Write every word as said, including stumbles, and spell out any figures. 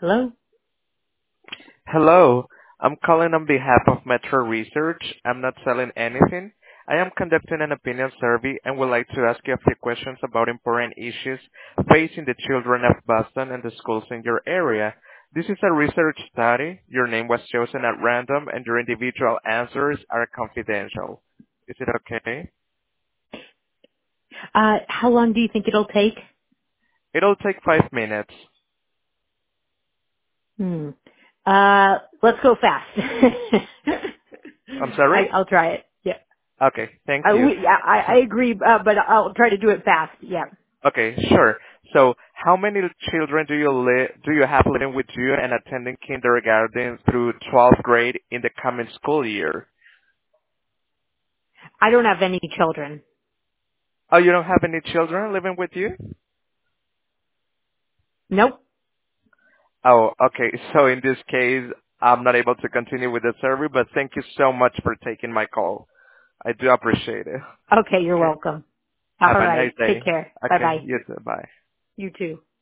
Hello? Hello. I'm calling on behalf of Metro Research. I'm not selling anything. I am conducting an opinion survey and would like to ask you a few questions about important issues facing the children of Boston and the schools in your area. This is a research study. Your name was chosen at random and your individual answers are confidential. Is it okay? Uh, how long do you think it'll take? It'll take five minutes. Hmm. Uh, let's go fast. I'm sorry? I, I'll try it. Yeah. Okay, thank I, you. we, yeah, I, I agree, uh, but I'll try to do it fast. Yeah. Okay, sure. So, how many children do you li- do you have living with you and attending kindergarten through twelfth grade in the coming school year? I don't have any children. Oh, you don't have any children living with you? Nope. Oh, okay. So in this case, I'm not able to continue with the survey, but thank you so much for taking my call. I do appreciate it. Okay, you're Okay. welcome. All Have a nice right. Take day. care. Bye Okay, bye. you too. Bye. You too.